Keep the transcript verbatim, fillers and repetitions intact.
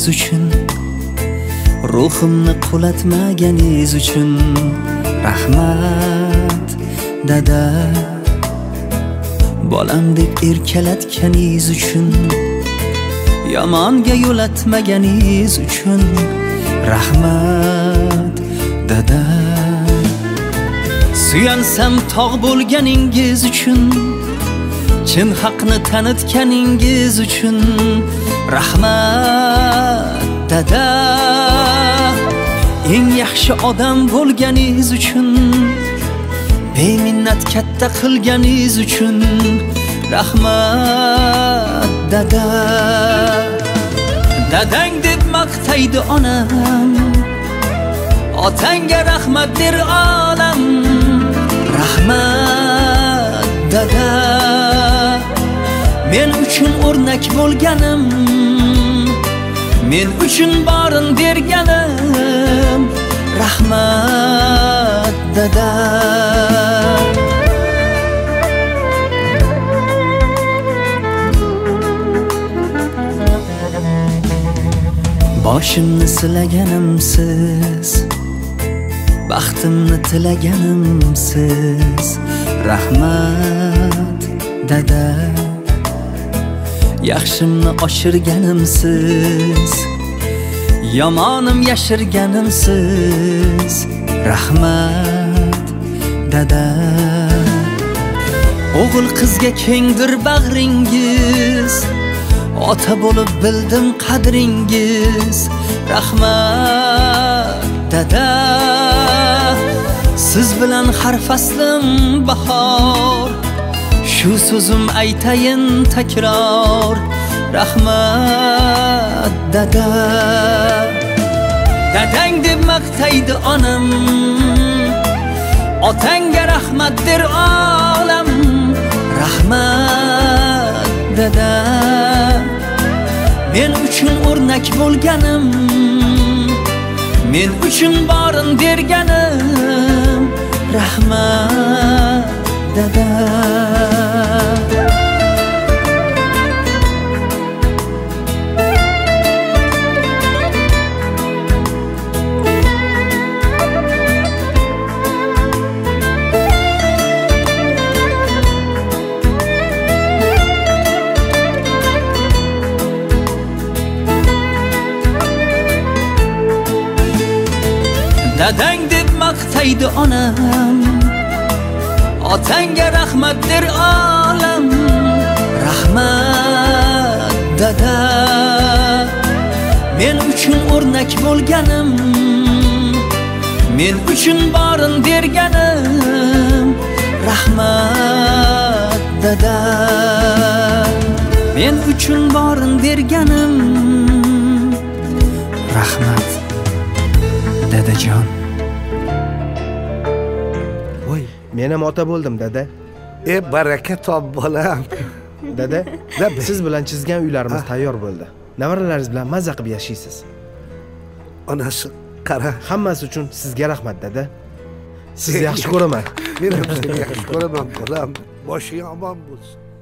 qilganingiz uchun, ruhimni qulatmaganingiz uchun rahmat dada. Bolam deb erkalatganingiz uchun, yomonga yo'latmaganingiz uchun rahmat dada. Suyansam tog' bo'lganingiz uchun, chin haqni tanitganingiz uchun rahmat dada. Eng yaxshi odam bo'lganingiz uchun, beminnat katta qilganingiz uchun rahmat dada. Dadang deb maqtaydi onam, otangga rahmat der olam. Rahmat dada. Men uchun o'rnak bo'lganim, men uchun borin berganim rahmat dada. Boshimni silaganim siz, baxtimni tilaganim siz rahmat dada. Yaxshimni oshirganim siz, yomonim yashirganim siz rahmat dada. O'g'il qizga kengdir bag'ringiz, ota bo'lib bildim qadringiz rahmat dada. Siz bilan har faslim bahor, shu so'zim aytayin takror rahmat dada. Dadang deb maqtaydi onam, otangga rahmat der olam. Rahmat dada. Men uchun o'rnak bo'lganim, men uchun borin berganim rahmat dada. Dadang deb maqtaydi onam, otangga rahmat der olam. Rahmat dada. Men uchun o'rnak bo'lganim, men uchun borin berganim rahmat dada. Men uchun borin berganim rahmat dadajon. Voy, men ham ota bo'ldim dada. E baraka top bolam. Dada, siz bilan chizgan uylarimiz tayyor bo'ldi. Nevaralaringiz bilan mazza qilib yashaysiz. Onasi qara. Hammasi uchun sizga rahmat dada. Sizni yaxshi ko'raman. Men ham seni yaxshi ko'raman bolam. Boshing omon bo'lsin.